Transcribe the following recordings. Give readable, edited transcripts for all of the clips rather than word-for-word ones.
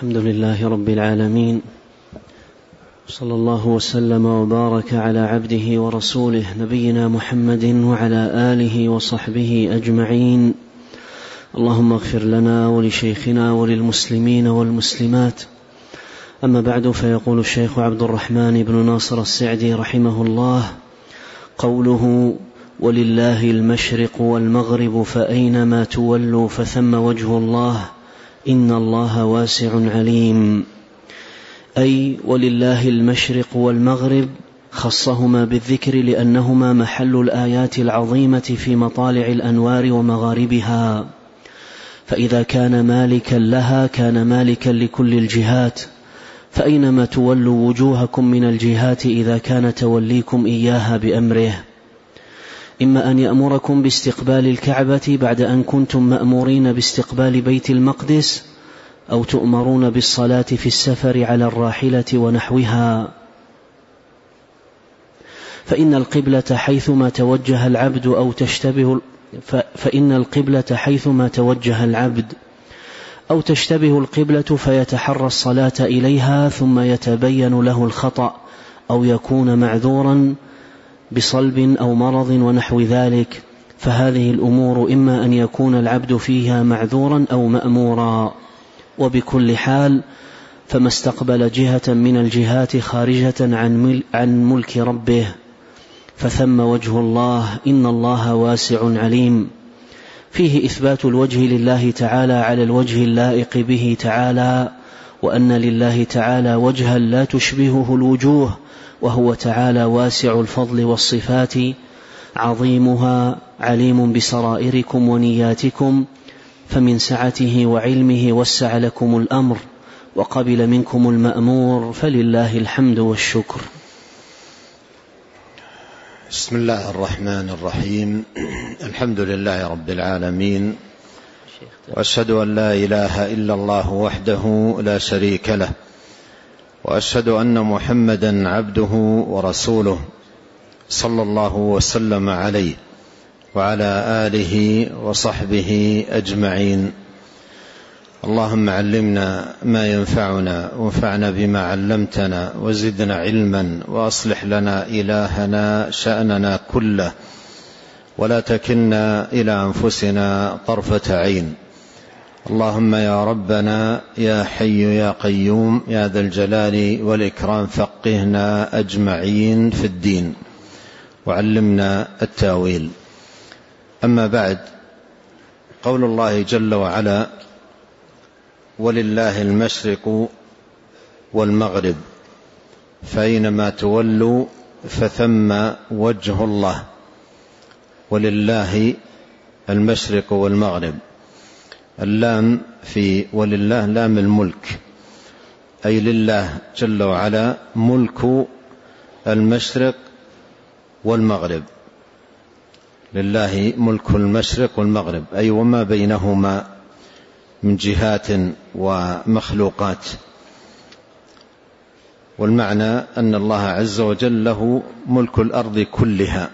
الحمد لله رب العالمين، صلى الله وسلم وبارك على عبده ورسوله نبينا محمد وعلى آله وصحبه أجمعين. اللهم اغفر لنا ولشيخنا وللمسلمين والمسلمات. أما بعد، فيقول الشيخ عبد الرحمن بن ناصر السعدي رحمه الله: قوله ولله المشرق والمغرب فأينما تولوا فثم وجه الله إن الله واسع عليم، أي ولله المشرق والمغرب خصهما بالذكر لأنهما محل الآيات العظيمة في مطالع الأنوار ومغاربها، فإذا كان مالكا لها كان مالكا لكل الجهات، فأينما تولوا وجوهكم من الجهات إذا كان توليكم إياها بأمره، إما أن يأمركم باستقبال الكعبة بعد أن كنتم مأمورين باستقبال بيت المقدس، أو تؤمرون بالصلاة في السفر على الراحلة ونحوها، فإن القبلة حيثما توجه العبد أو تشتبه القبلة فيتحرى الصلاة إليها ثم يتبين له الخطأ، أو يكون معذورا بصلب أو مرض ونحو ذلك، فهذه الأمور إما أن يكون العبد فيها معذورا أو مأمورا، وبكل حال فما استقبل جهة من الجهات خارجة عن ملك ربه فثم وجه الله إن الله واسع عليم، فيه إثبات الوجه لله تعالى على الوجه اللائق به تعالى، وأن لله تعالى وجها لا تشبهه الوجوه، وهو تعالى واسع الفضل والصفات عظيمها عليم بسرائركم ونياتكم، فمن سعته وعلمه وسع لكم الأمر وقبل منكم المأمور، فلله الحمد والشكر. بسم الله الرحمن الرحيم. الحمد لله رب العالمين، وأشهد أن لا إله إلا الله وحده لا شريك له، وأشهد أن محمدا عبده ورسوله صلى الله وسلم عليه وعلى آله وصحبه أجمعين. اللهم علمنا ما ينفعنا وانفعنا بما علمتنا وزدنا علما، وأصلح لنا إلهنا شأننا كله، ولا تكلنا إلى أنفسنا طرفة عين. اللهم يا ربنا يا حي يا قيوم يا ذا الجلال والإكرام فقهنا أجمعين في الدين وعلمنا التاويل. أما بعد، قول الله جل وعلا: ولله المشرق والمغرب فأينما تولوا فثم وجه الله. ولله المشرق والمغرب، اللام في ولله لام الملك، أي لله جل وعلا ملك المشرق والمغرب، لله ملك المشرق والمغرب، أي وما بينهما من جهات ومخلوقات. والمعنى أن الله عز وجل له ملك الأرض كلها،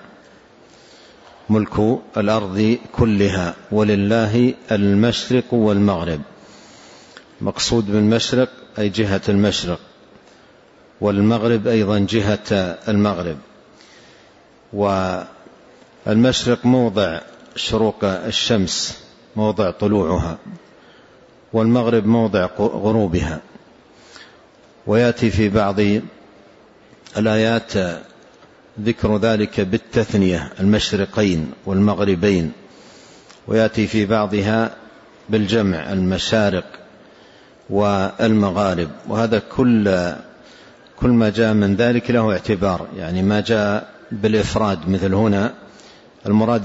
ملك الأرض كلها، ولله المشرق والمغرب. مقصود بالمشرق أي جهة المشرق، والمغرب أيضا جهة المغرب. والمشرق موضع شروق الشمس، موضع طلوعها، والمغرب موضع غروبها. ويأتي في بعض الآيات ذكر ذلك بالتثنية، المشرقين والمغربين، ويأتي في بعضها بالجمع، المشارق والمغارب. وهذا كل ما جاء من ذلك له اعتبار، يعني ما جاء بالإفراد مثل هنا المراد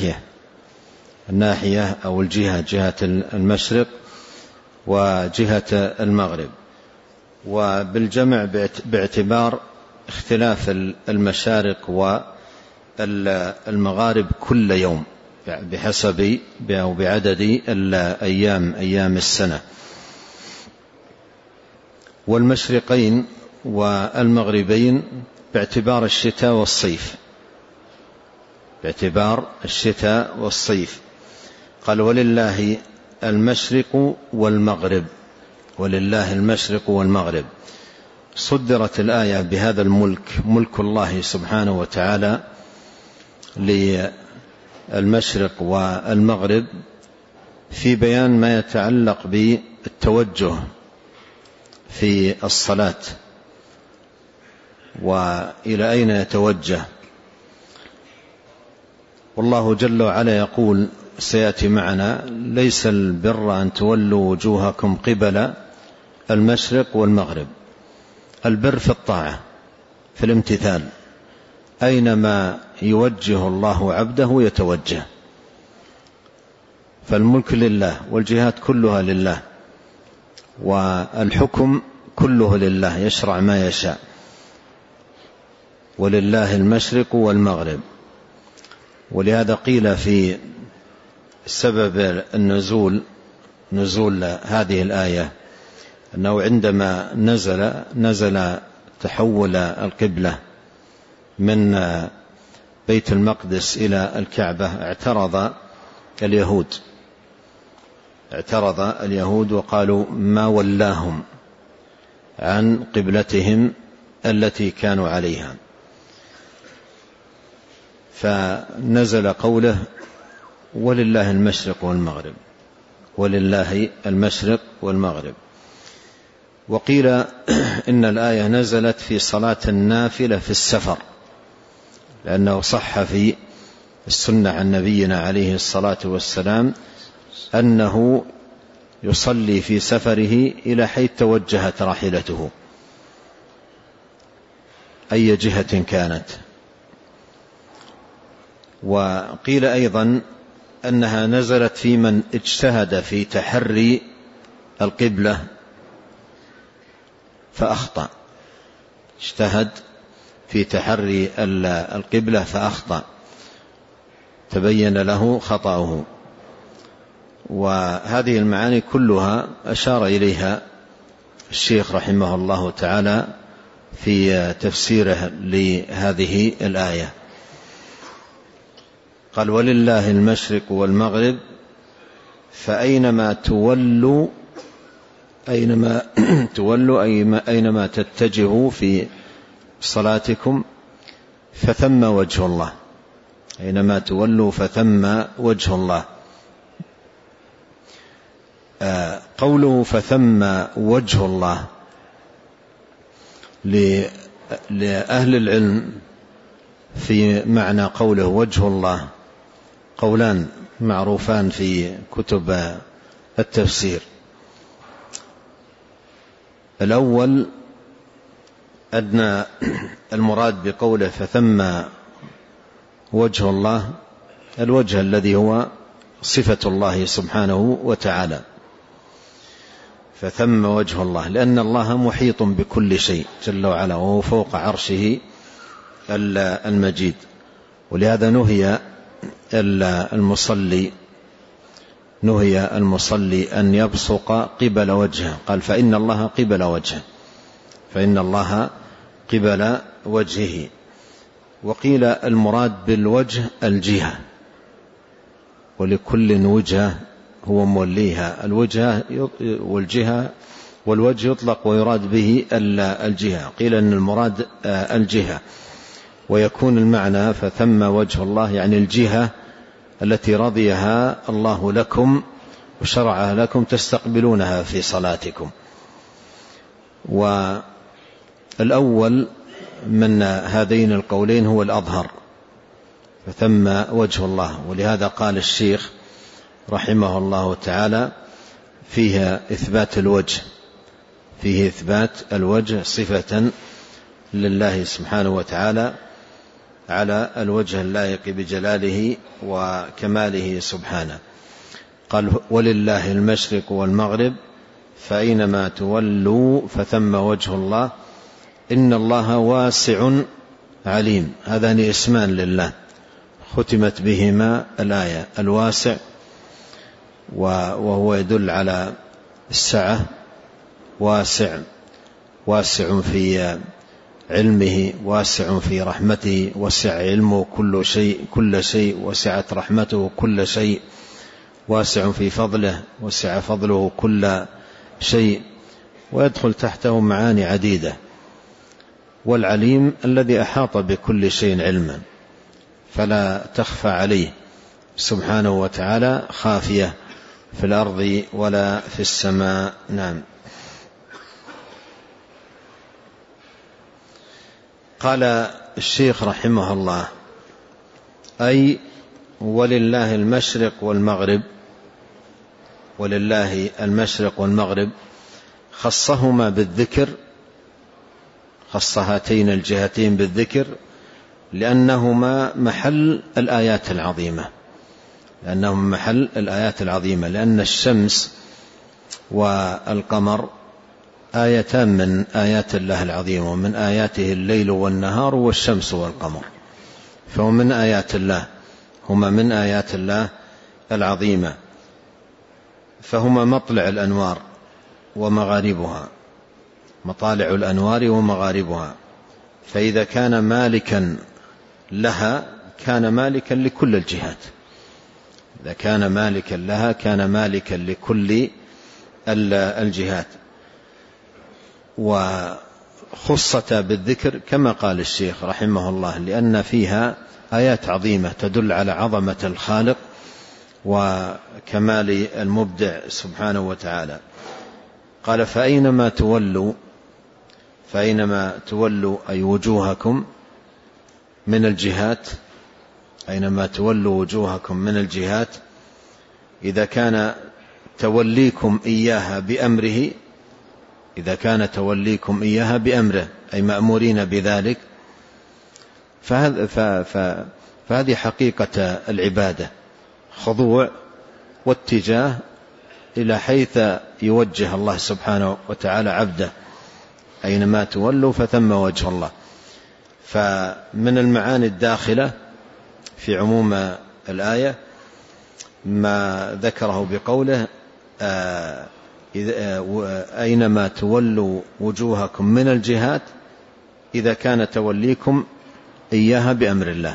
الناحية أو الجهة، جهة المشرق وجهة المغرب، وبالجمع باعتبار اختلاف المشارق والمغارب كل يوم بحسب أو بعدد أيام السنة. والمشرقين والمغربين باعتبار الشتاء والصيف، قال: ولله المشرق والمغرب. ولله المشرق والمغرب. صدرت الآية بهذا الملك، ملك الله سبحانه وتعالى للمشرق والمغرب، في بيان ما يتعلق بالتوجه في الصلاة وإلى أين يتوجه. والله جل وعلا يقول، سيأتي معنا: ليس البر أن تولوا وجوهكم قبل المشرق والمغرب. البر في الطاعة، في الامتثال، أينما يوجه الله عبده يتوجه. فالملك لله، والجهات كلها لله، والحكم كله لله، يشرع ما يشاء. ولله المشرق والمغرب. ولهذا قيل في سبب نزول هذه الآية أنه عندما نزل تحول القبلة من بيت المقدس إلى الكعبة، اعترض اليهود وقالوا: ما ولاهم عن قبلتهم التي كانوا عليها. فنزل قوله: ولله المشرق والمغرب، ولله المشرق والمغرب. وقيل إن الآية نزلت في صلاة النافلة في السفر، لأنه صح في السنة عن نبينا عليه الصلاة والسلام أنه يصلي في سفره إلى حيث توجهت راحلته، أي جهة كانت. وقيل أيضا أنها نزلت في من اجتهد في تحري القبلة فأخطأ، اجتهد في تحري القبلة فأخطأ، تبين له خطأه. وهذه المعاني كلها أشار إليها الشيخ رحمه الله تعالى في تفسيره لهذه الآية. قال: ولله المشرق والمغرب فأينما تولوا، أينما تتجهوا في صلاتكم فثم وجه الله. أينما تولوا فثم وجه الله. قوله فثم وجه الله لأهل العلم في معنى قوله وجه الله قولان معروفان في كتب التفسير. الأول أن المراد بقوله فثم وجه الله الوجه الذي هو صفة الله سبحانه وتعالى، فثم وجه الله، لأن الله محيط بكل شيء جل وعلا، وهو فوق عرشه المجيد. ولهذا نهي المصلي أن يبصق قبل وجهه، قال: فإن الله قبل وجهه، فإن الله قبل وجهه. وقيل المراد بالوجه الجهة، ولكل وجهة هو موليها. الوجهة والجهة والوجه يطلق ويراد به الجهة. قيل أن المراد الجهة، ويكون المعنى فثم وجه الله يعني الجهة التي رضيها الله لكم وشرعها لكم تستقبلونها في صلاتكم. والأول من هذين القولين هو الأظهر، فثم وجه الله. ولهذا قال الشيخ رحمه الله تعالى فيه إثبات الوجه صفة لله سبحانه وتعالى على الوجه اللائق بجلاله وكماله سبحانه. قال: ولله المشرق والمغرب فأينما تولوا فثم وجه الله إن الله واسع عليم. هذان اسمان لله ختمت بهما الآية، الواسع وهو يدل على السعة، واسع في علمه، واسع في رحمته، وسع علمه كل شيء، وسعت رحمته كل شيء، واسع في فضله، وسع فضله كل شيء. ويدخل تحته معاني عديدة. والعليم الذي أحاط بكل شيء علما، فلا تخفى عليه سبحانه وتعالى خافية في الأرض ولا في السماء. نعم. قال الشيخ رحمه الله: أي ولله المشرق والمغرب، ولله المشرق والمغرب، خصهما بالذكر، خص هاتين الجهتين بالذكر لأنهما محل الآيات العظيمة، لأنهم محل الآيات العظيمة، لأن الشمس والقمر آيتان من آيات الله العظيمة، ومن آياته الليل والنهار والشمس والقمر، فهم من آيات الله، هما من آيات الله العظيمة، فهما مطلع الأنوار ومغاربها، مطالع الأنوار ومغاربها. فإذا كان مالكا لها كان مالكا لكل الجهات، إذا كان مالكا لها كان مالكا لكل الجهات. وخصتا بالذكر كما قال الشيخ رحمه الله لأن فيها آيات عظيمة تدل على عظمة الخالق وكمال المبدع سبحانه وتعالى. قال: فأينما تولوا أي وجوهكم من الجهات، أينما تولوا وجوهكم من الجهات، إذا كان توليكم إياها بأمره، إذا كان توليكم إياها بأمره أي مأمورين بذلك، فهذه حقيقة العبادة، خضوع واتجاه إلى حيث يوجه الله سبحانه وتعالى عبده، أينما تولوا فثم وجه الله. فمن المعاني الداخلة في عموم الآية ما ذكره بقوله: أينما تولوا وجوهكم من الجهات إذا كان توليكم إياها بأمر الله،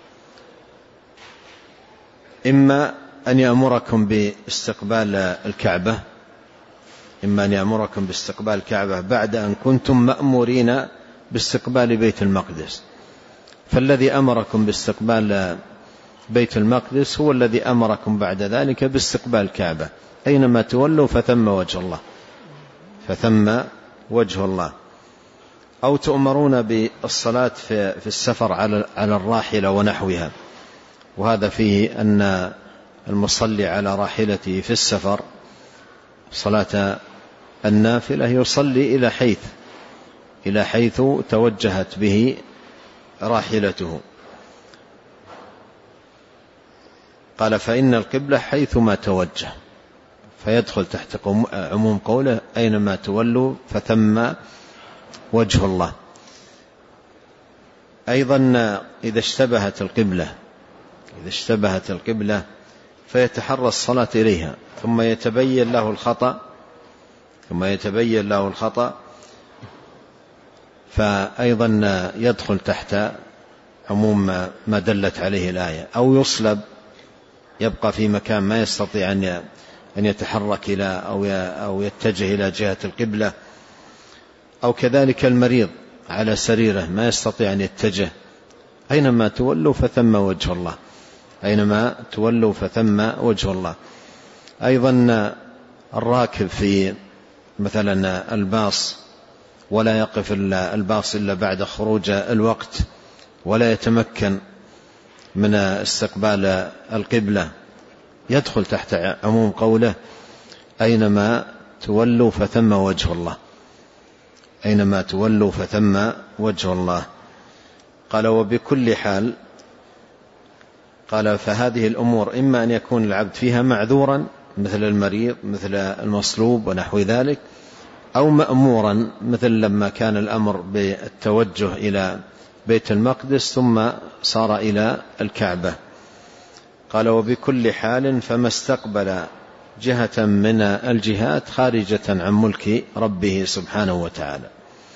إما أن يأمركم باستقبال الكعبة، إما أن يأمركم باستقبال الكعبة بعد أن كنتم مأمورين باستقبال بيت المقدس، فالذي أمركم باستقبال بيت المقدس هو الذي أمركم بعد ذلك باستقبال الكعبة. أينما تولوا فثم وجه الله، فثم وجه الله. أو تؤمرون بالصلاة في السفر على الراحلة ونحوها، وهذا فيه أن المصلي على راحلته في السفر صلاة النافلة يصلي إلى حيث توجهت به راحلته. قال: فإن القبلة حيثما توجه، فيدخل تحت عموم قوله: أينما تولوا فثم وجه الله. أيضا إذا اشتبهت القبلة فيتحرى الصلاة إليها، ثم يتبين له الخطأ، فأيضا يدخل تحت عموم ما دلت عليه الآية. أو يصلب، يبقى في مكان ما يستطيع أن يتحرك أو يتجه إلى جهة القبلة. أو كذلك المريض على سريره ما يستطيع أن يتجه. أينما تولوا فثم وجه الله، أينما تولوا فثم وجه الله. أيضا الراكب في مثلا الباص ولا يقف الباص إلا بعد خروج الوقت، ولا يتمكن من استقبال القبلة، يدخل تحت عموم قوله: أينما تولوا فثم وجه الله، أينما تولوا فثم وجه الله. قال: وبكل حال. قال: فهذه الأمور إما أن يكون العبد فيها معذورا مثل المريض مثل المصلوب ونحو ذلك، أو مأمورا مثل لما كان الأمر بالتوجه إلى بيت المقدس ثم صار إلى الكعبة. قال: وبكل حال فما استقبل جهة من الجهات خارجة عن ملك ربه سبحانه وتعالى،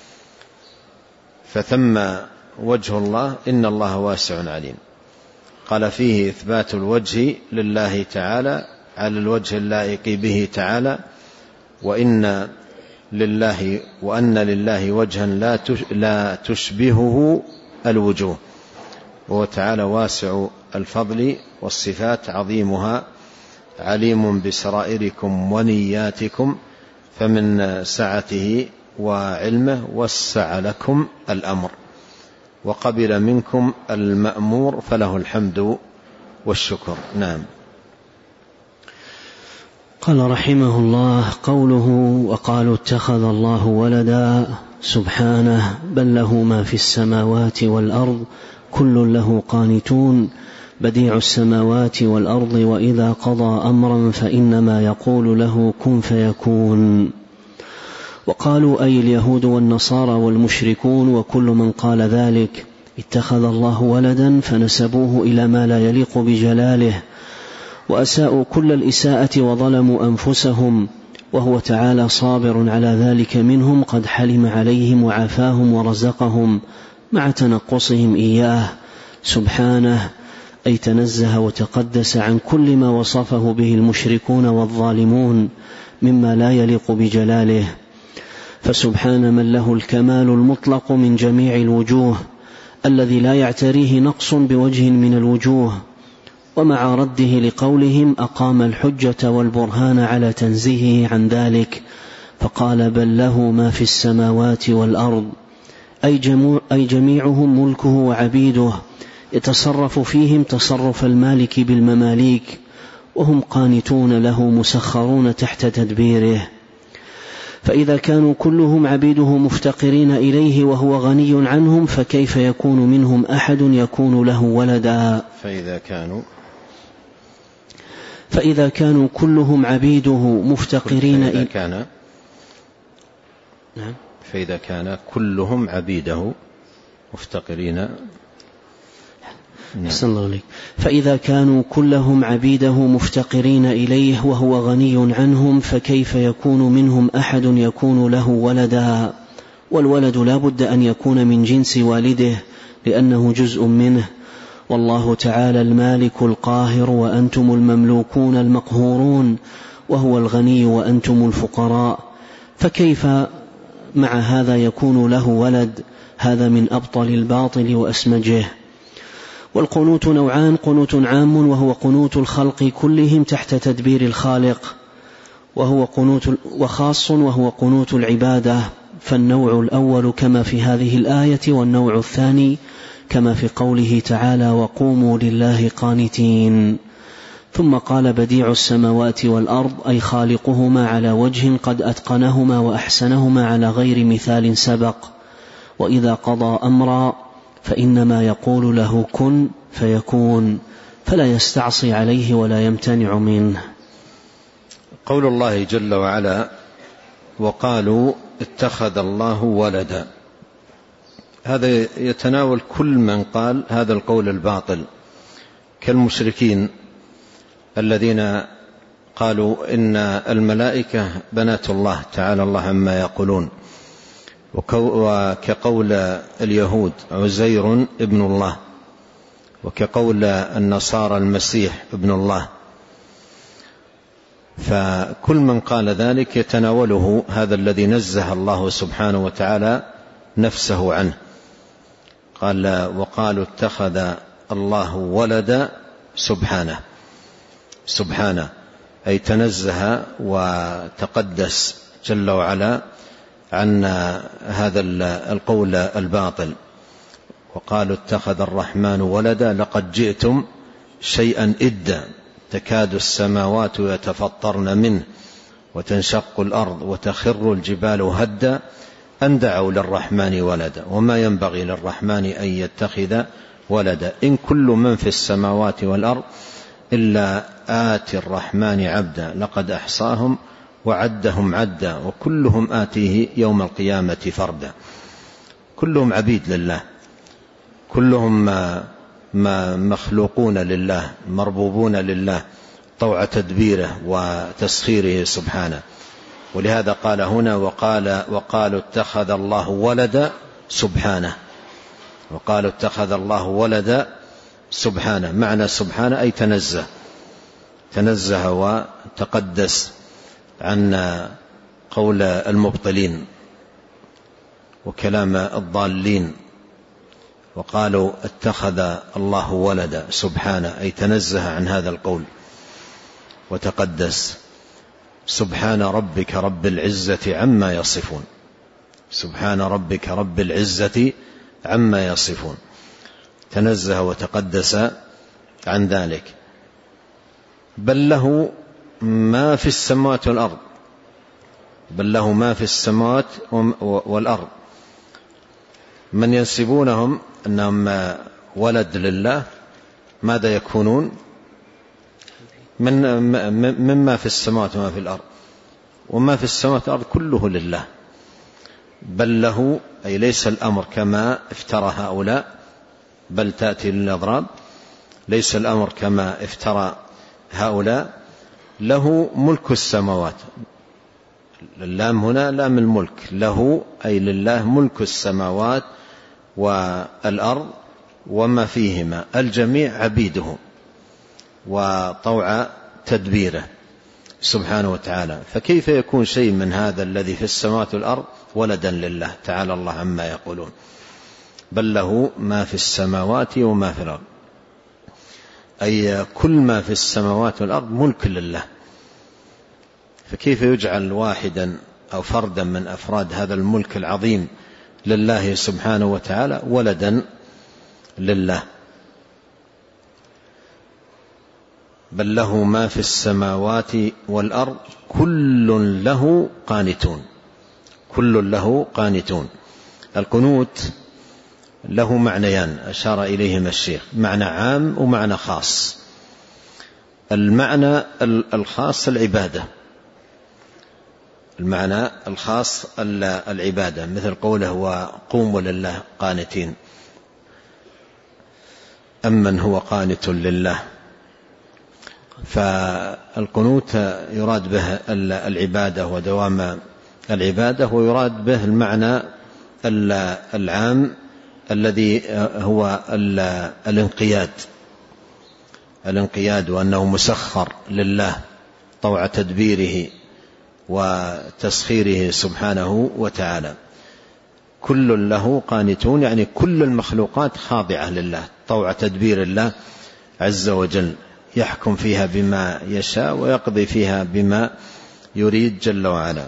فثم وجه الله إن الله واسع عليم. قال: فيه إثبات الوجه لله تعالى على الوجه اللائق به تعالى، وإن لله وأن لله وجها لا تشبهه الوجوه، وهو تعالى واسع الفضل والصفات عظيمها، عليم بسرائركم ونياتكم، فمن سعته وعلمه وسع لكم الأمر وقبل منكم المأمور، فله الحمد والشكر. نعم. قال رحمه الله: قوله وقالوا اتخذ الله ولدا، سبحانه، بل له ما في السماوات والأرض كل له قانتون، بديع السماوات والأرض، وإذا قضى أمرا فإنما يقول له كن فيكون. وقالوا أي اليهود والنصارى والمشركون وكل من قال ذلك اتخذ الله ولدا، فنسبوه إلى ما لا يليق بجلاله، وأساءوا كل الإساءة وظلموا أنفسهم، وهو تعالى صابر على ذلك منهم، قد حلم عليهم وعافاهم ورزقهم مع تنقصهم إياه سبحانه، أي تنزه وتقدس عن كل ما وصفه به المشركون والظالمون مما لا يليق بجلاله. فسبحان من له الكمال المطلق من جميع الوجوه، الذي لا يعتريه نقص بوجه من الوجوه. ومع رده لقولهم أقام الحجة والبرهان على تنزيهه عن ذلك، فقال بل له ما في السماوات والأرض، أي جميعهم ملكه وعبيده، يتصرف فيهم تصرف المالك بالمماليك، وهم قانتون له مسخرون تحت تدبيره. فإذا كانوا كلهم عبيده مفتقرين إليه وهو غني عنهم، فكيف يكون منهم أحد يكون له ولدا؟ فإذا كانوا كلهم عبيده مفتقرين إليه، فإذا كان كلهم عبيده مفتقرين، فإذا كانوا كلهم عبيده مفتقرين إليه وهو غني عنهم، فكيف يكون منهم أحد يكون له ولدا؟ والولد لا بد أن يكون من جنس والده، لأنه جزء منه، والله تعالى المالك القاهر، وأنتم المملوكون المقهورون، وهو الغني وأنتم الفقراء، فكيف مع هذا يكون له ولد؟ هذا من أبطل الباطل وأسمجه. والقنوت نوعان: قنوت عام وهو قنوت الخلق كلهم تحت تدبير الخالق، وخاص وهو قنوت العبادة، فالنوع الأول كما في هذه الآية، والنوع الثاني كما في قوله تعالى وقوموا لله قانتين. ثم قال بديع السماوات والأرض، أي خالقهما على وجه قد أتقنهما وأحسنهما على غير مثال سبق، وإذا قضى أمرا فإنما يقول له كن فيكون، فلا يستعصي عليه ولا يمتنع منه. قول الله جل وعلا وقالوا اتخذ الله ولدا، هذا يتناول كل من قال هذا القول الباطل، كالمشركين الذين قالوا إن الملائكة بنات الله تعالى الله عما يقولون، وكقول اليهود عزير ابن الله، وكقول النصارى المسيح ابن الله. فكل من قال ذلك يتناوله هذا الذي نزه الله سبحانه وتعالى نفسه عنه. قال وقالوا اتخذ الله ولدا، سبحانه أي تنزه وتقدس جل وعلا عن هذا القول الباطل. وقالوا اتخذ الرحمن ولدا لقد جئتم شيئا إدا، تكاد السماوات يتفطرن منه وتنشق الأرض وتخر الجبال هدا أن دعوا للرحمن ولدا وما ينبغي للرحمن أن يتخذ ولدا إن كل من في السماوات والأرض إلا آتي الرحمن عبدا لقد أحصاهم وعدهم عدا وكلهم آتيه يوم القيامة فردا. كلهم عبيد لله، كلهم مخلوقون لله، مربوبون لله طوع تدبيره وتسخيره سبحانه. ولهذا قال هنا وقالوا اتخذ الله ولدا سبحانه، وقالوا اتخذ الله ولدا سبحانه. معنى سبحانه أي تنزه وتقدس عن قول المبطلين وكلام الضالين، وقالوا اتخذ الله ولدا سبحانه، أي تنزه عن هذا القول وتقدس. سبحان ربك رب العزة عما يصفون، سبحان ربك رب العزة عما يصفون، تنزه وتقدس عن ذلك. بل له ما في السماوات والأرض، بل له ما في السماوات والأرض. من ينسبونهم أنهم ولد لله ماذا يكونون؟ مما في السماوات وما في الأرض، وما في السماوات والأرض كله لله. بل له أي ليس الأمر كما افترى هؤلاء، بل تأتي للأضراب، ليس الأمر كما افترى هؤلاء. له ملك السماوات، اللام هنا لام الملك، له أي لله ملك السماوات والأرض وما فيهما، الجميع عبيده وطوع تدبيره سبحانه وتعالى. فكيف يكون شيء من هذا الذي في السماوات والأرض ولدا لله تعالى الله عما يقولون؟ بل له ما في السماوات وما في الأرض، أي كل ما في السماوات والأرض ملك لله. فكيف يجعل واحدا أو فردا من أفراد هذا الملك العظيم لله سبحانه وتعالى ولدا لله؟ بل له ما في السماوات والأرض كل له قانتون، كل له قانتون. القنوت له معنيان أشار إليهما الشيخ، معنى عام ومعنى خاص. المعنى الخاص العبادة، المعنى الخاص العبادة، مثل قوله وقوموا لله قانتين، أمن هو قانت لله. فالقنوت يراد به العبادة ودوام العبادة، ويراد به المعنى العام الذي هو الانقياد، وأنه مسخر لله طوع تدبيره وتسخيره سبحانه وتعالى. كل له قانتون، يعني كل المخلوقات خاضعة لله طوع تدبير الله عز وجل، يحكم فيها بما يشاء ويقضي فيها بما يريد جل وعلا.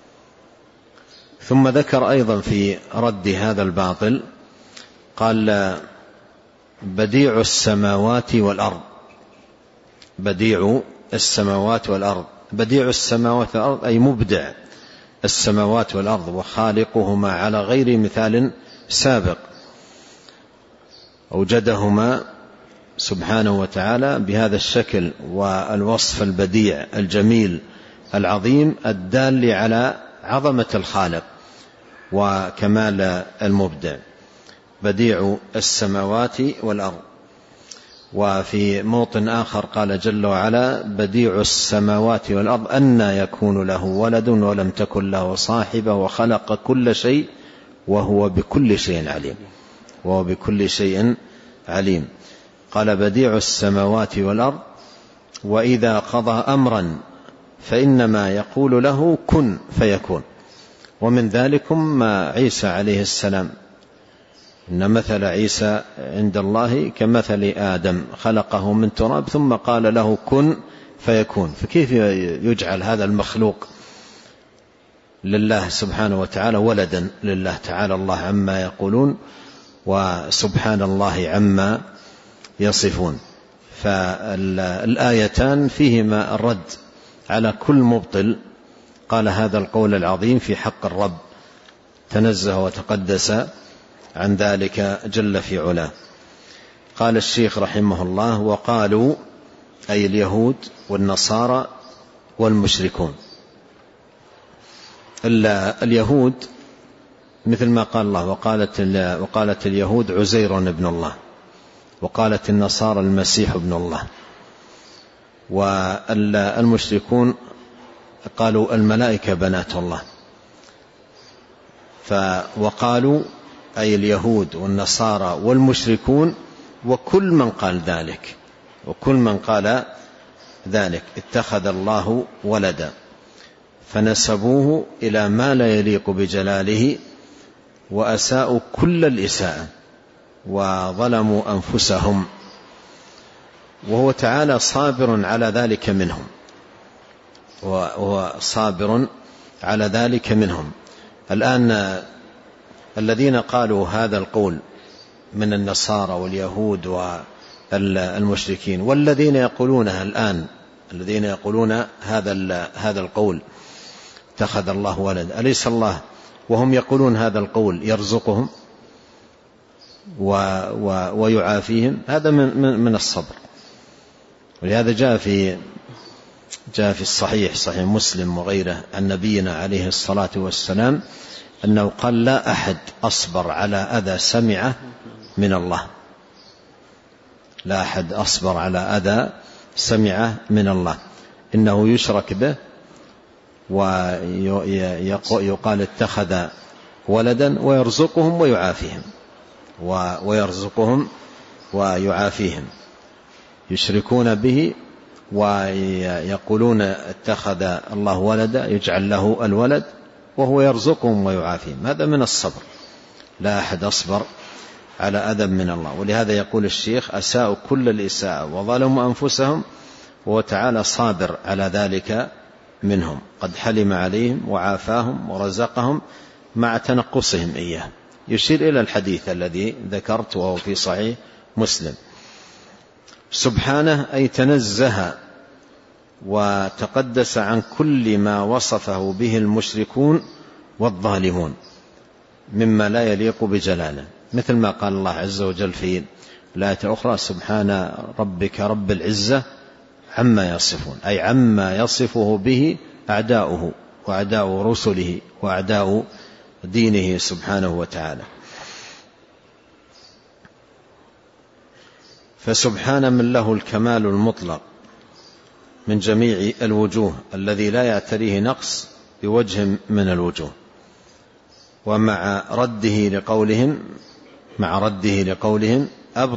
ثم ذكر أيضا في رد هذا الباطل، قال بديع السماوات والأرض، بديع السماوات والأرض. بديع السماوات والأرض أي مبدع السماوات والأرض وخالقهما على غير مثال سابق، أوجدهما سبحانه وتعالى بهذا الشكل والوصف البديع الجميل العظيم الدال على عظمة الخالق وكمال المبدع. بديع السماوات والأرض. وفي موطن آخر قال جل وعلا بديع السماوات والأرض أنى يكون له ولد ولم تكن له صاحبة وخلق كل شيء وهو بكل شيء عليم، وهو بكل شيء عليم. قال بديع السماوات والأرض وإذا قضى أمرا فإنما يقول له كن فيكون. ومن ذلكم ما عيسى عليه السلام، إن مثل عيسى عند الله كمثل آدم خلقه من تراب ثم قال له كن فيكون. فكيف يجعل هذا المخلوق لله سبحانه وتعالى ولدا لله تعالى الله عما يقولون وسبحان الله عما يصفون. فالآيتان فيهما الرد على كل مبطل قال هذا القول العظيم في حق الرب تنزه وتقدس عن ذلك جل في علاه. قال الشيخ رحمه الله وقالوا أي اليهود والنصارى والمشركون. اليهود مثل ما قال الله وقالت اليهود عزير ابن الله، وقالت النصارى المسيح ابن الله، والمشركون قالوا الملائكة بنات الله. وقالوا أي اليهود والنصارى والمشركون وكل من قال ذلك، وكل من قال ذلك اتخذ الله ولدا. فنسبوه إلى ما لا يليق بجلاله وأساءوا كل الإساءة وظلموا أنفسهم، وهو تعالى صابر على ذلك منهم، وهو صابر على ذلك منهم. الآن الذين قالوا هذا القول من النصارى واليهود والمشركين، والذين يقولونها الآن، الذين يقولون هذا القول اتخذ الله ولد، أليس الله وهم يقولون هذا القول يرزقهم ويعافيهم؟ هذا من الصبر. ولهذا جاء في الصحيح، صحيح مسلم وغيره، عن نبينا عليه الصلاة والسلام أنه قال: لا أحد أصبر على أذى سمعه من الله، لا أحد أصبر على أذى سمعه من الله، إنه يشرك به ويقال اتخذ ولدا ويرزقهم ويعافيهم يشركون به ويقولون اتخذ الله ولدا، يجعل له الولد، وهو يرزقهم ويعافيهم. هذا من الصبر، لا أحد أصبر على أذى من الله. ولهذا يقول الشيخ: أساءوا كل الإساءة وظلموا أنفسهم، وهو تعالى صابر على ذلك منهم، قد حلم عليهم وعافاهم ورزقهم مع تنقصهم إياه. يشير إلى الحديث الذي ذكرت وهو في صحيح مسلم. سبحانه أي تنزه وتقدس عن كل ما وصفه به المشركون والظالمون مما لا يليق بجلاله، مثل ما قال الله عز وجل في الآية أخرى: سبحان ربك رب العزة عما يصفون، أي عما يصفه به أعداؤه وأعداء رسله وأعداء دينه سبحانه وتعالى. فسبحان من له الكمال المطلق من جميع الوجوه، الذي لا يعتريه نقص بوجه من الوجوه. ومع رده لقولهم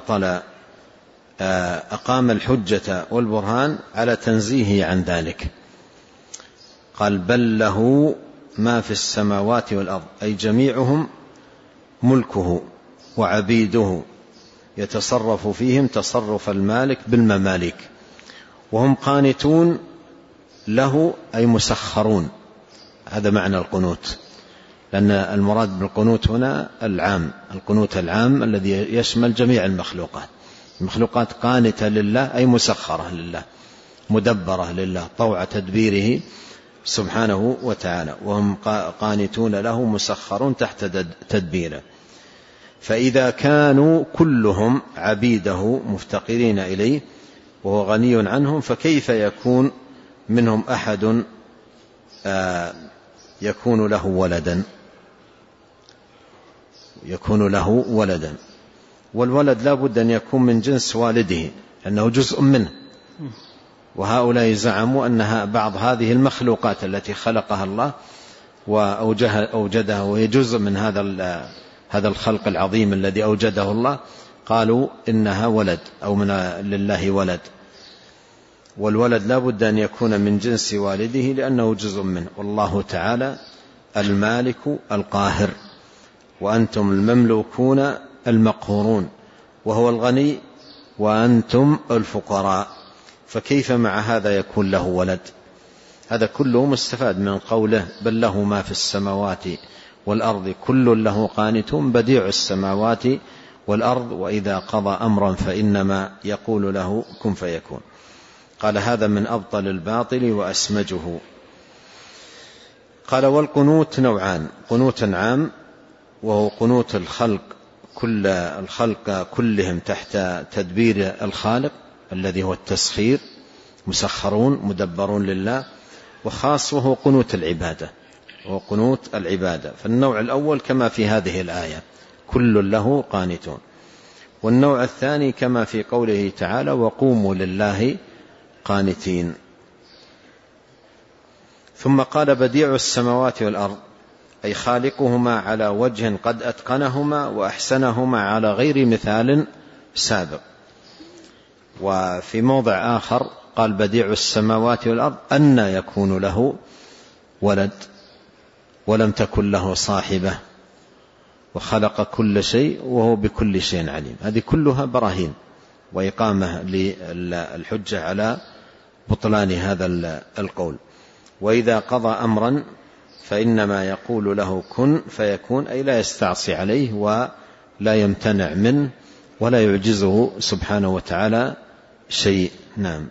أقام الحجة والبرهان على تنزيهه عن ذلك. قال: بل له ما في السماوات والأرض، أي جميعهم ملكه وعبيده يتصرف فيهم تصرف المالك بالمماليك، وهم قانتون له، أي مسخرون. هذا معنى القنوت، لأن المراد بالقنوت هنا القنوت العام الذي يشمل جميع المخلوقات قانتة لله، أي مسخرة لله، مدبرة لله طوع تدبيره سبحانه وتعالى، وهم قانتون له مسخرون تحت تدبيره. فإذا كانوا كلهم عبيده مفتقرين إليه وهو غني عنهم، فكيف يكون منهم أحد يكون له ولدا؟ والولد لا بد أن يكون من جنس والده، أنه جزء منه. وهؤلاء زعموا أنها بعض هذه المخلوقات التي خلقها الله وأوجدها، وهي جزء من هذا الخلق العظيم الذي أوجده الله، قالوا إنها ولد أو من لله ولد. والولد لا بد أن يكون من جنس والده لأنه جزء منه. والله تعالى المالك القاهر، وأنتم المملوكون المقهورون، وهو الغني وأنتم الفقراء، فكيف مع هذا يكون له ولد؟ هذا كله مستفاد من قوله: بل له ما في السماوات والأرض كل له قانتون بديع السماوات والأرض وإذا قضى أمرا فإنما يقول له كن فيكون. قال: هذا من أبطل الباطل وأسمجه. قال: والقنوت نوعان: قنوت عام وهو قنوت الخلق، كل الخلق كلهم تحت تدبير الخالق الذي هو التسخير، مسخرون مدبرون لله. وخاص وهو قنوت العبادة، فالنوع الأول كما في هذه الآية: كل له قانتون. والنوع الثاني كما في قوله تعالى: وقوموا لله قانتين. ثم قال: بديع السماوات والأرض، أي خالقهما على وجه قد أتقنهما وأحسنهما على غير مثال سابق. وفي موضع آخر قال: بديع السماوات والأرض أن يكون له ولد ولم تكن له صاحبة وخلق كل شيء وهو بكل شيء عليم. هذه كلها براهين وإقامة للحجة على بطلان هذا القول. وإذا قضى أمرا فإنما يقول له كن فيكون، أي لا يستعصي عليه ولا يمتنع منه ولا يعجزه سبحانه وتعالى شيء. نعم.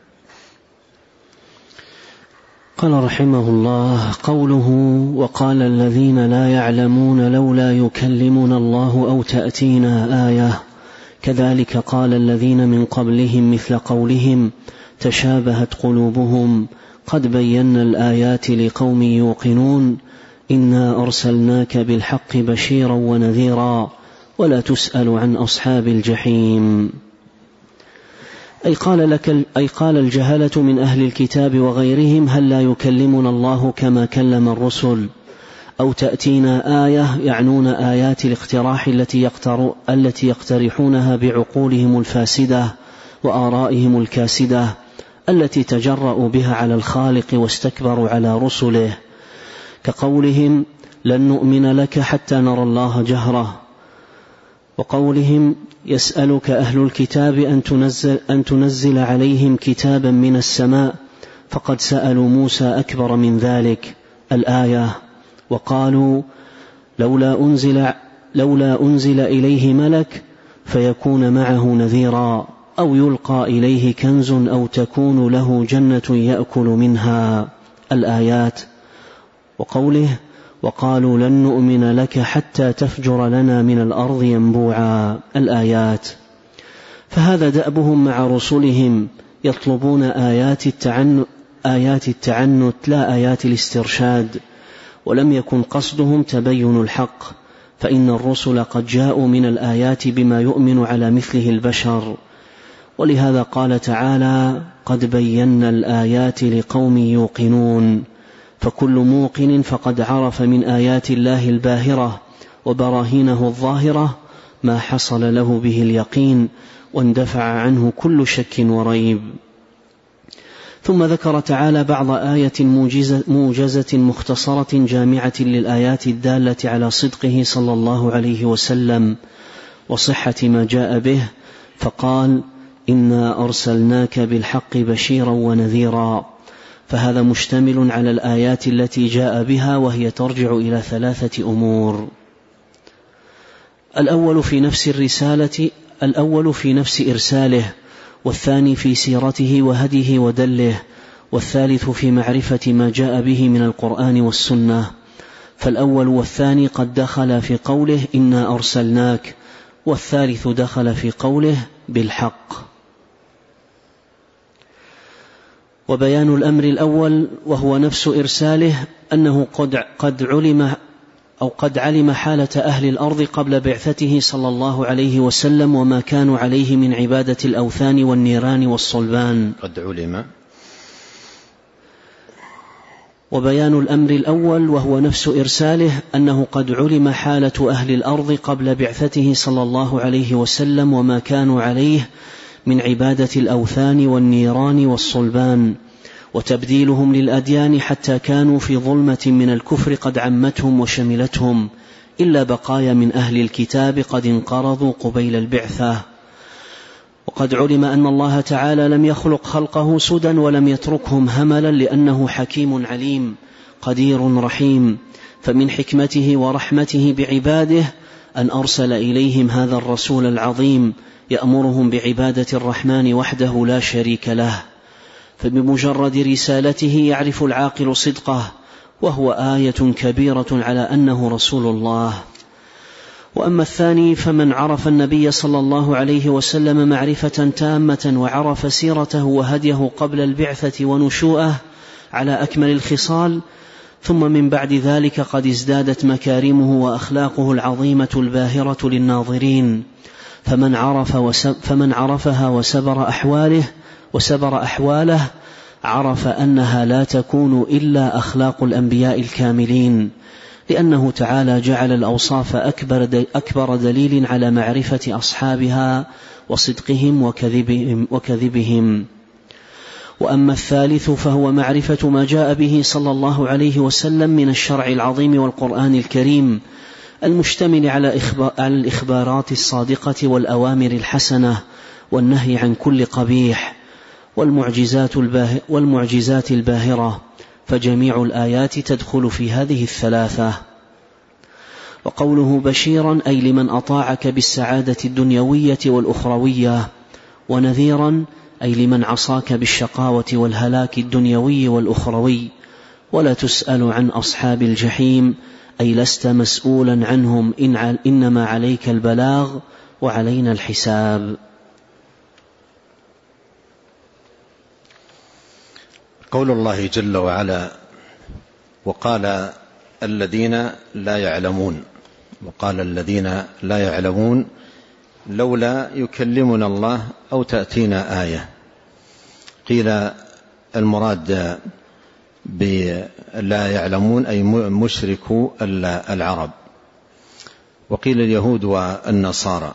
قال رحمه الله: قوله وقال الذين لا يعلمون لولا يكلمنا الله أو تأتينا آية، كذلك قال الذين من قبلهم مثل قولهم تشابهت قلوبهم قد بينا الآيات لقوم يوقنون إنا أرسلناك بالحق بشيرا ونذيرا ولا تسأل عن أصحاب الجحيم. أي قال الجهلة من أهل الكتاب وغيرهم هل لا يكلمنا الله كما كلم الرسل أو تأتينا آية، يعنون آيات الاقتراح التي يقترحونها بعقولهم الفاسدة وآرائهم الكاسدة التي تجرؤوا بها على الخالق واستكبروا على رسله، كقولهم لن نؤمن لك حتى نرى الله جهرة، وقولهم يسألك أهل الكتاب أن تنزل عليهم كتابا من السماء فقد سألوا موسى أكبر من ذلك الآية، وقالوا لولا أنزل إليه ملك فيكون معه نذيرا أو يلقى إليه كنز أو تكون له جنة يأكل منها الآيات، وقوله وقالوا لن نؤمن لك حتى تفجر لنا من الأرض ينبوعا الآيات. فهذا دأبهم مع رسلهم، يطلبون آيات التعنت لا آيات الاسترشاد، ولم يكن قصدهم تبين الحق، فإن الرسل قد جاءوا من الآيات بما يؤمن على مثله البشر، ولهذا قال تعالى قد بينا الآيات لقوم يوقنون، فكل موقن فقد عرف من آيات الله الباهرة وبراهينه الظاهرة ما حصل له به اليقين واندفع عنه كل شك وريب. ثم ذكر تعالى بعض آية موجزة مختصرة جامعة للآيات الدالة على صدقه صلى الله عليه وسلم وصحة ما جاء به، فقال إنا أرسلناك بالحق بشيرا ونذيرا، فهذا مشتمل على الآيات التي جاء بها، وهي ترجع إلى 3 أمور: الأول في نفس إرساله، والثاني في سيرته وهديه ودله، والثالث في معرفة ما جاء به من القرآن والسنة. فالأول والثاني قد دخل في قوله إنا أرسلناك، والثالث دخل في قوله بالحق. وبيان الأمر الأول وهو نفس إرساله أنه قد علم حالة أهل الأرض قبل بعثته صلى الله عليه وسلم وما كانوا عليه من عبادة الأوثان والنيران والصلبان. قد علم. وبيان الأمر الأول وهو نفس إرساله أنه قد علم حالة أهل الأرض قبل بعثته صلى الله عليه وسلم وما كانوا عليه من عبادة الأوثان والنيران والصلبان وتبديلهم للأديان، حتى كانوا في ظلمة من الكفر قد عمتهم وشملتهم، إلا بقايا من أهل الكتاب قد انقرضوا قبيل البعثة. وقد علم أن الله تعالى لم يخلق خلقه سدى ولم يتركهم هملا، لأنه حكيم عليم قدير رحيم، فمن حكمته ورحمته بعباده أن أرسل إليهم هذا الرسول العظيم يأمرهم بعبادة الرحمن وحده لا شريك له، فبمجرد رسالته يعرف العاقل صدقه، وهو آية كبيرة على أنه رسول الله. وأما الثاني فمن عرف النبي صلى الله عليه وسلم معرفة تامة وعرف سيرته وهديه قبل البعثة ونشوءه على أكمل الخصال، ثم من بعد ذلك قد ازدادت مكارمه وأخلاقه العظيمة الباهرة للناظرين، فمن عرفها وسبر أحواله عرف أنها لا تكون إلا أخلاق الأنبياء الكاملين، لأنه تعالى جعل الأوصاف أكبر دليل على معرفة أصحابها وصدقهم وكذبهم. وأما الثالث فهو معرفة ما جاء به صلى الله عليه وسلم من الشرع العظيم والقرآن الكريم المشتمل على الإخبارات الصادقة والأوامر الحسنة والنهي عن كل قبيح والمعجزات الباهرة، فجميع الآيات تدخل في هذه الثلاثة. وقوله بشيرا أي لمن أطاعك بالسعادة الدنيوية والأخروية، ونذيرا أي لمن عصاك بالشقاوة والهلاك الدنيوي والأخروي. ولا تسأل عن أصحاب الجحيم أي لست مسؤولا عنهم، إنما عليك البلاغ وعلينا الحساب. قول الله جل وعلا: وقال الذين لا يعلمون، وقال الذين لا يعلمون لولا يكلمنا الله أو تأتينا آية. قيل المراد بلا يعلمون أي مشركو العرب، وقيل اليهود والنصارى.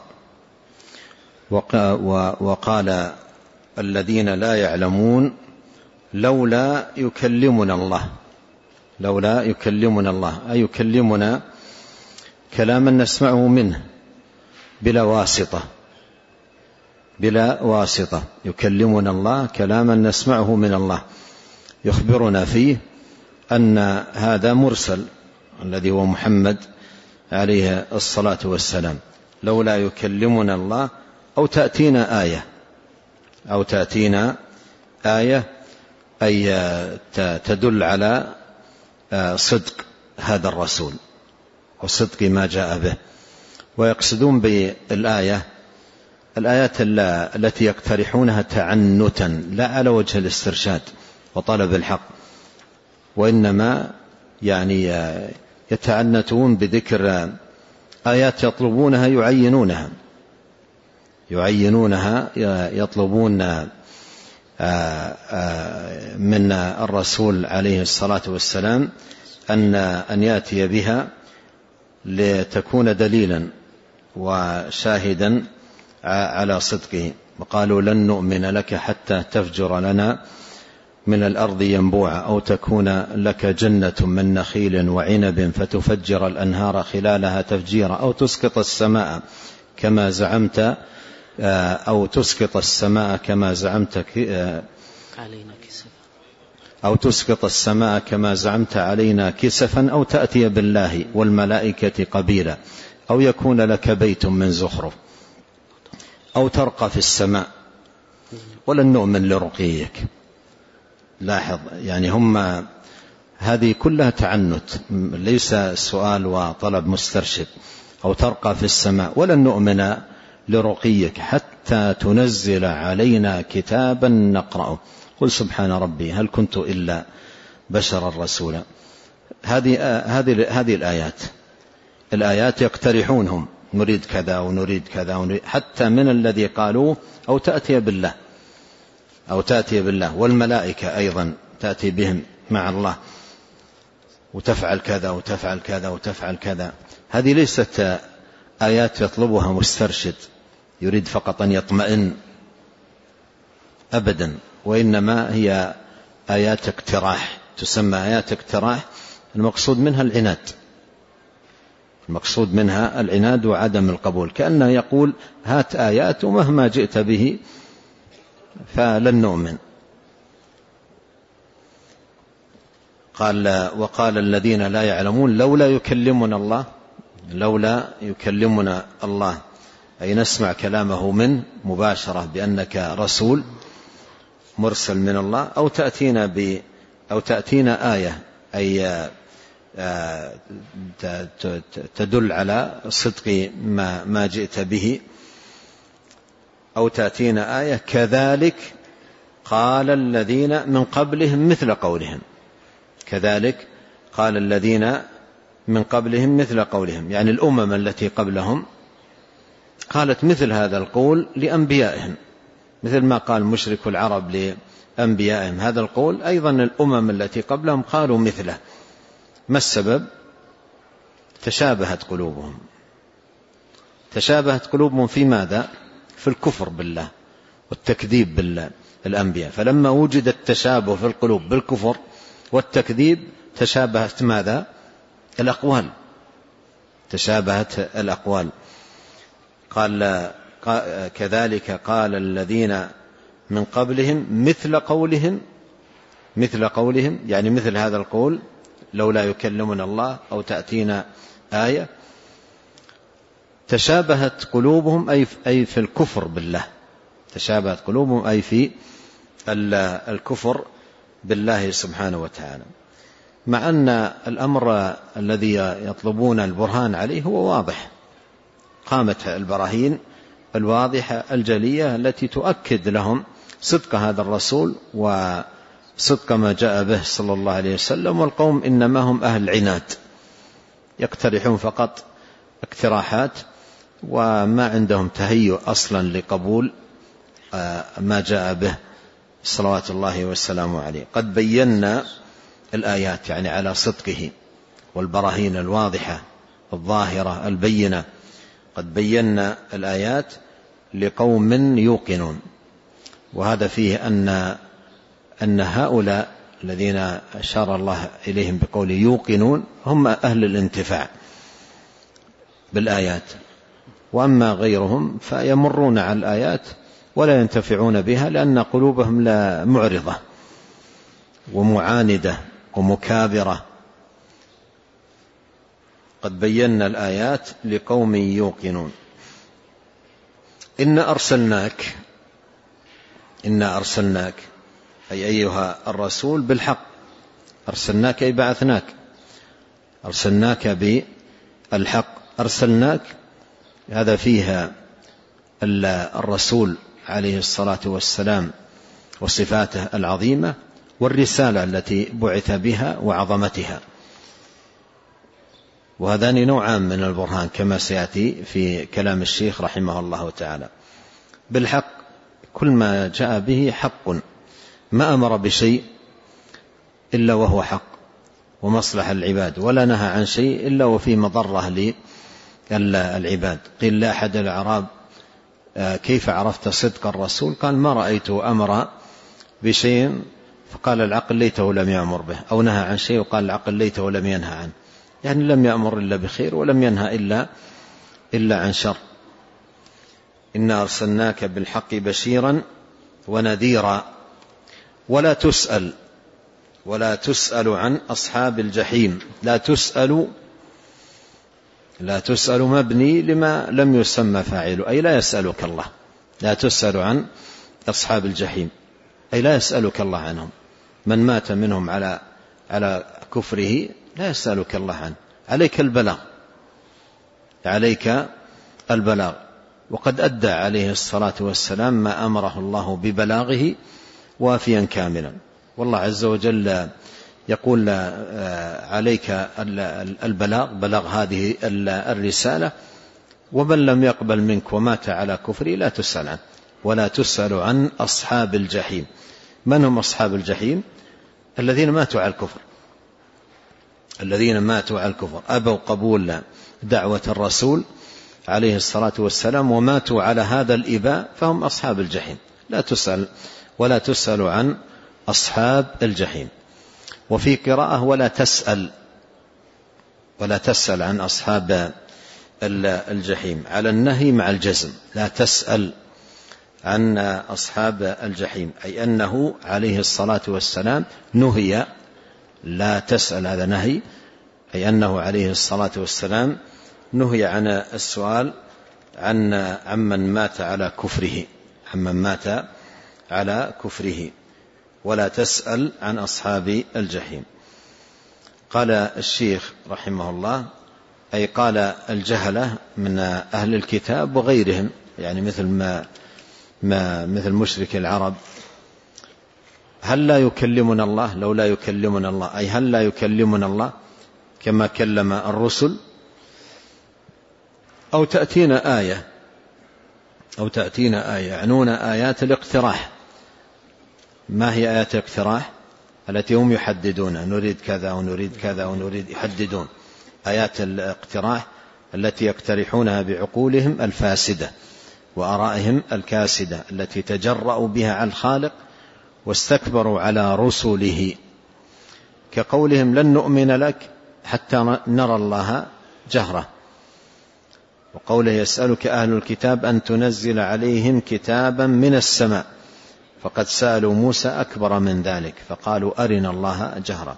وقال الذين لا يعلمون لولا يكلمنا الله، لولا يكلمنا الله أي يكلمنا كلاما نسمعه منه بلا واسطة، بلا واسطة. يكلمنا الله كلاما نسمعه من الله يخبرنا فيه أن هذا مرسل الذي هو محمد عليه الصلاة والسلام. لولا يكلمنا الله أو تأتينا آية، أو تأتينا آية أي تدل على صدق هذا الرسول وصدق ما جاء به. ويقصدون بالآيات التي يقترحونها تعنتا لا على وجه الاسترشاد وطلب الحق، وإنما يعني يتعنتون بذكر آيات يطلبونها يعينونها يطلبون من الرسول عليه الصلاة والسلام أن يأتي بها لتكون دليلا وشاهدا على صدقه. وقالوا لن نؤمن لك حتى تفجر لنا من الأرض ينبوعا أو تكون لك جنة من نخيل وعنب فتفجر الأنهار خلالها تفجيرا أو تسقط السماء كما زعمت علينا كسفا أو تأتي بالله والملائكة قبيلا أو يكون لك بيت من زخرف أو ترقى في السماء ولن نؤمن لرقيك. لاحظ يعني هم هذه كلها تعنت، ليس سؤال وطلب مسترشد. أو ترقى في السماء ولن نؤمن لرقيك حتى تنزل علينا كتابا نقرأه قل سبحان ربي هل كنت إلا بشرا رسولا. هذه الآيات يقترحونهم نريد كذا ونريد كذا حتى من الذي قالوا أو تأتي بالله والملائكة أيضا تأتي بهم مع الله وتفعل كذا وتفعل كذا وتفعل كذا. هذه ليست آيات يطلبها مسترشد يريد فقط أن يطمئن أبدا، وإنما هي آيات اقتراح، تسمى آيات اقتراح. المقصود منها العناد وعدم القبول، كأنه يقول هات آيات ومهما جئت به فلن نؤمن. وقال الذين لا يعلمون لولا يكلمنا الله أي نسمع كلامه من مباشرة بأنك رسول مرسل من الله أو تأتينا آية أي تدل على صدق ما جئت به، أو تأتينا آية كذلك قال الذين من قبلهم مثل قولهم. كذلك قال الذين من قبلهم مثل قولهم، يعني الأمم التي قبلهم قالت مثل هذا القول لأنبيائهم، مثل ما قال مشرك العرب لأنبيائهم هذا القول، أيضا الأمم التي قبلهم قالوا مثله. ما السبب؟ تشابهت قلوبهم في ماذا؟ في الكفر بالله والتكذيب بالأنبياء. فلما وجد التشابه في القلوب بالكفر والتكذيب تشابهت ماذا؟ الأقوال، تشابهت الأقوال. قال كذلك قال الذين من قبلهم مثل قولهم يعني مثل هذا القول لولا يكلمنا الله أو تأتينا آية. تشابهت قلوبهم أي في الكفر بالله، تشابهت قلوبهم أي في الكفر بالله سبحانه وتعالى، مع أن الأمر الذي يطلبون البرهان عليه هو واضح. قامت البراهين الواضحة الجلية التي تؤكد لهم صدق هذا الرسول وصدق ما جاء به صلى الله عليه وسلم. والقوم إنما هم أهل عناد، يقترحون فقط اقتراحات وما عندهم تهيؤ أصلا لقبول ما جاء به صلوات الله والسلام عليه. قد بينا الآيات يعني على صدقه والبراهين الواضحة الظاهرة البينة، قد بينا الآيات لقوم يوقنون. وهذا فيه أن هؤلاء الذين أشار الله إليهم بقول يوقنون هم أهل الانتفاع بالآيات، وأما غيرهم فيمرون على الآيات ولا ينتفعون بها لأن قلوبهم لا معرضة ومعاندة ومكابرة. قد بينا الآيات لقوم يوقنون. إنا أرسلناك أي أيها الرسول بالحق، أرسلناك أي بعثناك، أرسلناك بالحق. أرسلناك هذا فيها الرسول عليه الصلاة والسلام وصفاته العظيمة والرسالة التي بعث بها وعظمتها، وهذان نوعان من البرهان كما سيأتي في كلام الشيخ رحمه الله تعالى. بالحق كل ما جاء به حق، ما أمر بشيء إلا وهو حق ومصلح العباد، ولا نهى عن شيء إلا وفي مضرة للعباد. قيل لأحد الأعراب كيف عرفت صدق الرسول؟ قال ما رأيته أمر بشيء فقال العقل ليته لم يأمر به، أو نهى عن شيء وقال العقل ليته لم ينهى عنه، يعني لم يأمر إلا بخير ولم ينهى إلا عن شر. إنا أرسلناك بالحق بشيرا ونذيرا ولا تسأل عن أصحاب الجحيم. لا تسأل مبني لما لم يسمى فاعله، أي لا يسألك الله. لا تسأل عن أصحاب الجحيم أي لا يسألك الله عنهم. من مات منهم على كفره لا يسألك الله عنه، عليك البلاغ. وقد أدى عليه الصلاة والسلام ما أمره الله ببلاغه وافيا كاملا. والله عز وجل يقول عليك البلاغ، بلغ هذه الرسالة، ومن لم يقبل منك ومات على كفره لا تسأل عنه. ولا تسأل عن أصحاب الجحيم. من هم أصحاب الجحيم؟ الذين ماتوا على الكفر، أبوا قبول دعوة الرسول عليه الصلاة والسلام وماتوا على هذا الإباء، فهم أصحاب الجحيم. ولا تسأل عن أصحاب الجحيم. وفي قراءة ولا تسأل عن أصحاب الجحيم، على النهي مع الجزم. لا تسأل عن أصحاب الجحيم أي أنه عليه الصلاة والسلام نهي. لا تسأل هذا نهي، أي أنه عليه الصلاة والسلام نهي عن السؤال عمن مات على كفره. ولا تسأل عن أصحاب الجحيم. قال الشيخ رحمه الله أي قال الجهلة من أهل الكتاب وغيرهم، يعني مثل مشرك العرب. هل لا يكلمنا الله؟ لو لا يكلمنا الله أي هل لا يكلمنا الله كما كلم الرسل؟ أو تأتينا آية يعنون آيات الاقتراح. ما هي آيات الاقتراح؟ التي هم يحددون نريد كذا ونريد كذا ونريد، يحددون. آيات الاقتراح التي يقترحونها بعقولهم الفاسدة وآرائهم الكاسدة التي تجرأوا بها على الخالق واستكبروا على رسله، كقولهم لن نؤمن لك حتى نرى الله جهرة، وقوله يسألك أهل الكتاب أن تنزل عليهم كتابا من السماء، فقد سألوا موسى أكبر من ذلك فقالوا أرنا الله جهرة.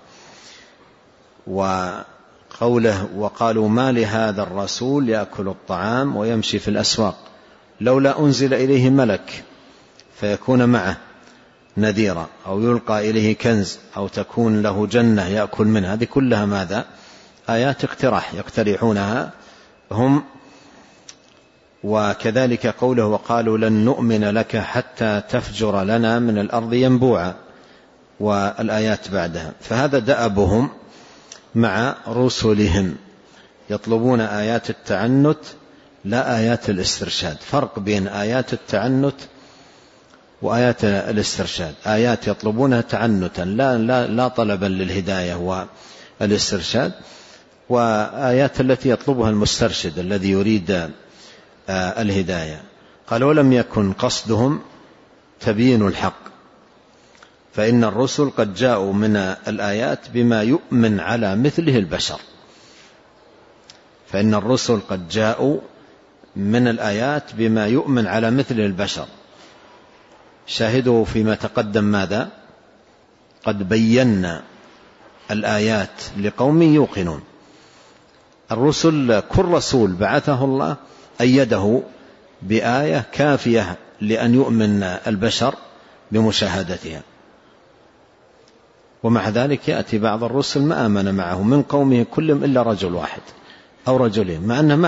وقوله وقالوا ما لهذا الرسول يأكل الطعام ويمشي في الأسواق لولا أنزل إليه ملك فيكون معه نذيرا أو يلقى إليه كنز أو تكون له جنة يأكل منها. هذه كلها ماذا؟ آيات اقتراح يقترحونها هم. وكذلك قوله وقالوا لن نؤمن لك حتى تفجر لنا من الأرض ينبوعا، والآيات بعدها. فهذا دأبهم مع رسلهم، يطلبون آيات التعنت لا آيات الاسترشاد. فرق بين آيات التعنت وآيات الاسترشاد. آيات يطلبونها تعنتا لا طلبا للهداية والاسترشاد، وآيات التي يطلبها المسترشد الذي يريد الهداية. قال ولم يكن قصدهم تبيين الحق، فإن الرسل قد جاءوا من الآيات بما يؤمن على مثله البشر. فإن الرسل قد جاءوا من الآيات بما يؤمن على مثل البشر. شاهدوا فيما تقدم ماذا؟ قد بينا الآيات لقوم يوقنون. الرسل كل رسول بعثه الله أيده بآية كافية لأن يؤمن البشر بمشاهدتها، ومع ذلك يأتي بعض الرسل ما آمن معه من قومه كلهم إلا رجل واحد أو رجلين، مع أن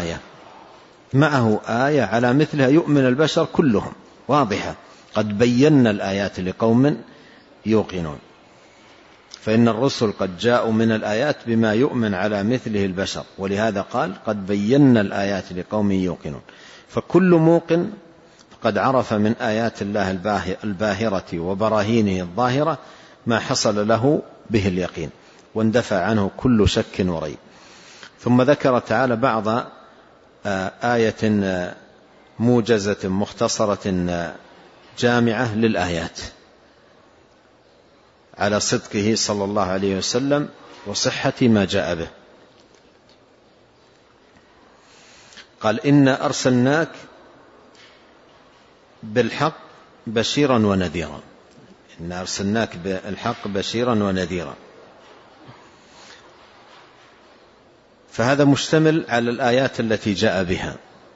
معه آية على مثلها يؤمن البشر كلهم واضحة. قد بينا الآيات لقوم يوقنون. فإن الرسل قد جاءوا من الآيات بما يؤمن على مثله البشر، ولهذا قال قد بينا الآيات لقوم يوقنون. فكل موقن قد عرف من آيات الله الباهرة وبراهينه الظاهرة ما حصل له به اليقين، واندفع عنه كل شك وريب. ثم ذكر تعالى بعض آية موجزة مختصرة جامعة للآيات على صدقه صلى الله عليه وسلم وصحة ما جاء به. قال إنا أرسلناك بالحق بشيرا ونذيرا. إنا أرسلناك بالحق بشيرا ونذيرا. فهذا مشتمل على الآيات التي جاء بها،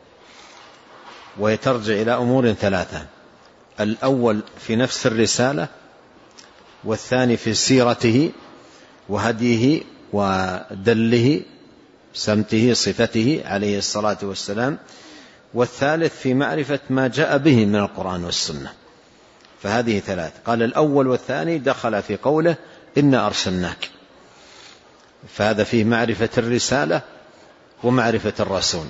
ويترجع إلى أمور ثلاثة: الأول في نفس الرسالة، والثاني في سيرته وهديه ودله سمته صفته عليه الصلاة والسلام، والثالث في معرفة ما جاء به من القرآن والسنة. فهذه ثلاث. قال الأول والثاني دخل في قوله إنا أرسلناك، فهذا فيه معرفة الرسالة ومعرفة الرسول.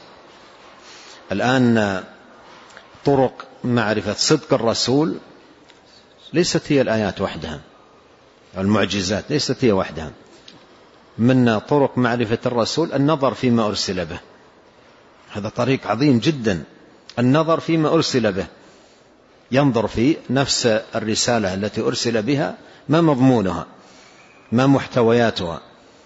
الآن طرق معرفة صدق الرسول ليست هي الآيات وحدها، المعجزات ليست هي وحدها. من طرق معرفة الرسول النظر فيما أرسل به، هذا طريق عظيم جدا، النظر فيما أرسل به، ينظر في نفس الرسالة التي أرسل بها ما مضمونها ما محتوياتها.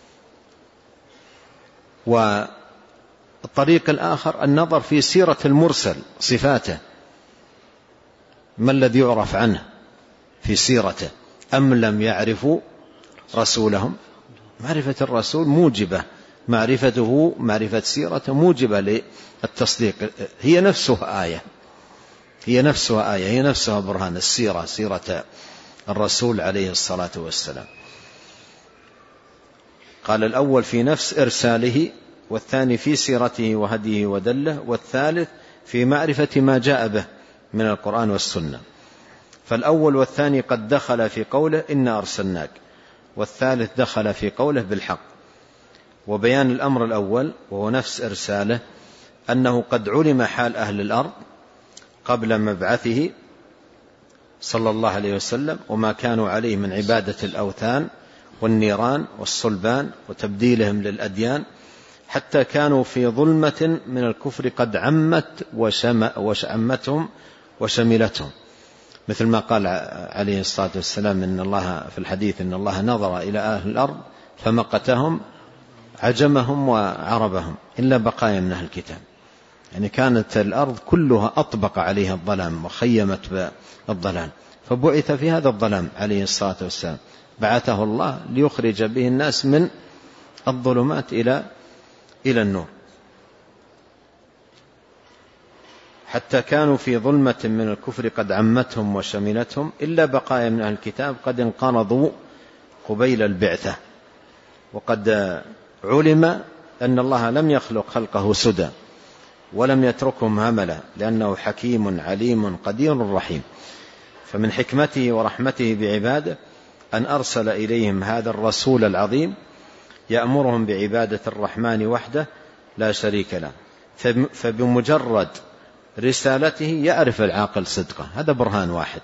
والطريق الآخر النظر في سيرة المرسل صفاته، ما الذي يعرف عنه في سيرته، أم لم يعرفوا رسولهم. معرفة الرسول موجبة، معرفته معرفة سيرته موجبة للتصديق، هي نفسها آية، هي نفسها برهان. السيرة سيرة الرسول عليه الصلاة والسلام. قال الأول في نفس إرساله، والثاني في سيرته وهديه ودله، والثالث في معرفة ما جاء به من القرآن والسنة. فالأول والثاني قد دخل في قوله إنا أرسلناك، والثالث دخل في قوله بالحق. وبيان الأمر الأول وهو نفس إرساله أنه قد علم حال أهل الأرض قبل مبعثه صلى الله عليه وسلم، وما كانوا عليه من عبادة الأوثان والنيران والصلبان وتبديلهم للأديان حتى كانوا في ظلمة من الكفر قد عمت وشمتهم وشملتهم، مثل ما قال عليه الصلاة والسلام إن الله في الحديث إن الله نظر إلى أهل الأرض فمقتهم عجمهم وعربهم إلا بقايا من أهل الكتاب. يعني كانت الأرض كلها أطبق عليها الظلام وخيمت بالضلال، فبعث في هذا الظلام عليه الصلاة والسلام، بعثه الله ليخرج به الناس من الظلمات إلى النور. حتى كانوا في ظلمة من الكفر قد عمتهم وشملتهم إلا بقايا من أهل الكتاب قد انقرضوا قبيل البعثة. وقد علم أن الله لم يخلق خلقه سدى ولم يتركهم هملا، لأنه حكيم عليم قدير رحيم. فمن حكمته ورحمته بعباده أن أرسل إليهم هذا الرسول العظيم يأمرهم بعبادة الرحمن وحده لا شريك له، فبمجرد رسالته يعرف العاقل صدقه. هذا برهان واحد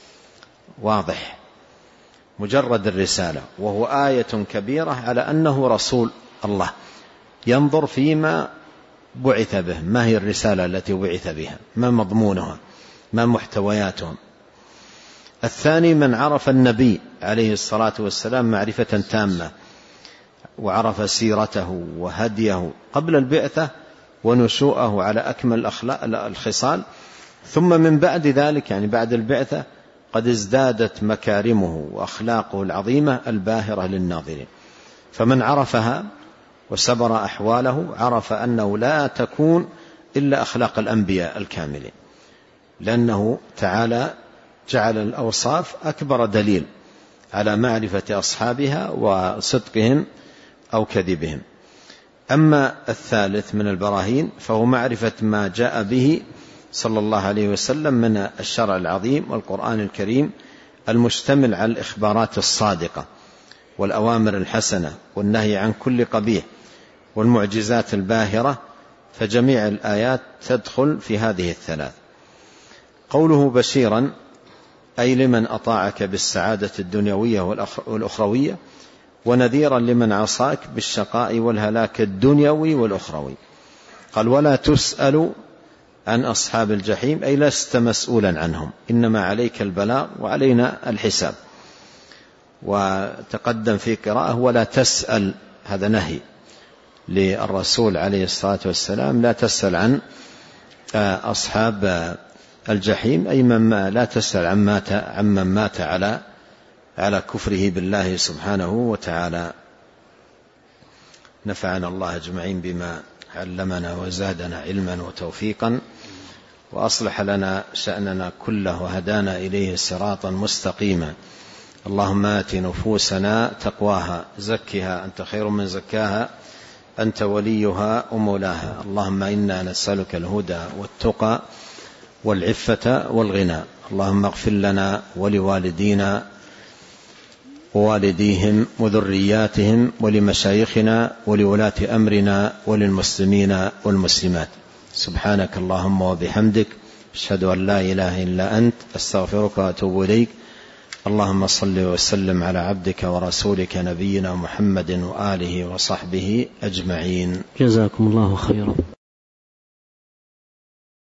واضح، مجرد الرسالة، وهو آية كبيرة على أنه رسول الله. ينظر فيما بعث به، ما هي الرسالة التي بعث بها، ما مضمونها، ما محتوياتها. الثاني من عرف النبي عليه الصلاة والسلام معرفة تامة، وعرف سيرته وهديه قبل البعثة ونشوءه على أكمل الخصال، ثم من بعد ذلك يعني بعد البعثة قد ازدادت مكارمه وأخلاقه العظيمة الباهرة للناظرين. فمن عرفها وسبر أحواله عرف أنه لا تكون إلا أخلاق الأنبياء الكاملين، لأنه تعالى جعل الأوصاف أكبر دليل على معرفة أصحابها وصدقهم أو كذبهم. أما الثالث من البراهين فهو معرفة ما جاء به صلى الله عليه وسلم من الشرع العظيم والقرآن الكريم المشتمل على الإخبارات الصادقة والأوامر الحسنة والنهي عن كل قبيح والمعجزات الباهرة، فجميع الآيات تدخل في هذه الثلاث. قوله بشيرا أي لمن أطاعك بالسعادة الدنيوية والأخروية، ونذيرا لمن عصاك بالشقاء والهلاك الدنيوي والأخروي. قال ولا تسأل عن أصحاب الجحيم أي لست مسؤولا عنهم، إنما عليك البلاغ وعلينا الحساب. وتقدم في قراءة ولا تسأل، هذا نهي للرسول عليه الصلاة والسلام، لا تسأل عن أصحاب الجحيم أي لا تسأل عمن مات على كفره بالله سبحانه وتعالى. نفعنا الله أجمعين بما علمنا وزادنا علما وتوفيقا، وأصلح لنا شأننا كله وهدانا إليه صراطا مستقيما. اللهم آت نفوسنا تقواها زكها أنت خير من زكاها أنت وليها ومولاها. اللهم إنا نسألك الهدى والتقى والعفة والغنى. اللهم اغفر لنا ولوالدينا ووالديهم وذرياتهم ولمشايخنا ولولاة أمرنا وللمسلمين والمسلمات. سبحانك اللهم وبحمدك، أشهد أن لا إله إلا أنت، أستغفرك وأتوب إليك. اللهم صل وسلم على عبدك ورسولك نبينا محمد وآله وصحبه أجمعين. جزاكم الله خيرا.